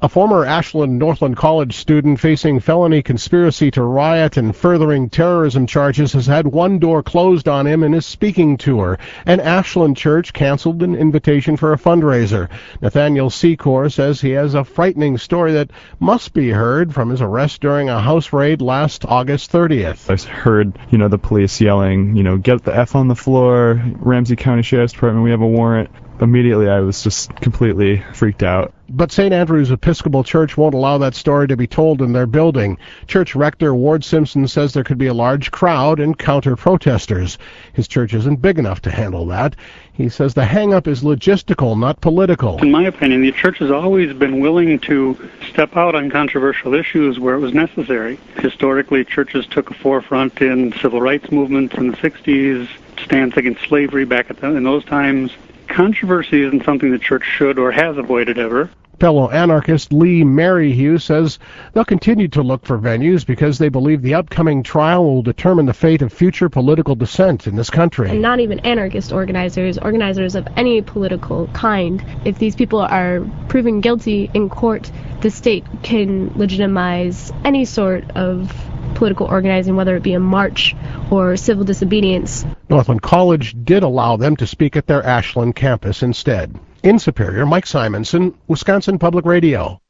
A former Ashland-Northland College student facing felony conspiracy to riot and furthering terrorism charges has had one door closed on him in his speaking tour. An Ashland church canceled an invitation for a fundraiser. Nathaniel Secor says he has a frightening story that must be heard from his arrest during a house raid last August 30th. I heard, the police yelling, get the F on the floor, Ramsey County Sheriff's Department, we have a warrant. Immediately I was just completely freaked out. But St. Andrew's Episcopal Church won't allow that story to be told in their building. Church rector Ward Simpson says there could be a large crowd and counter-protesters. His church isn't big enough to handle that. He says the hang-up is logistical, not political. In my opinion, the church has always been willing to step out on controversial issues where it was necessary. Historically, churches took a forefront in civil rights movements in the 60s, stance against slavery back in those times. Controversy isn't something the church should or has avoided ever. Fellow anarchist Lee Maryhugh says they'll continue to look for venues because they believe the upcoming trial will determine the fate of future political dissent in this country. And not even anarchist organizers of any political kind. If these people are proven guilty in court, the state can legitimize any sort of political organizing, whether it be a march or civil disobedience. Northland College did allow them to speak at their Ashland campus instead. In Superior, Mike Simonson, Wisconsin Public Radio.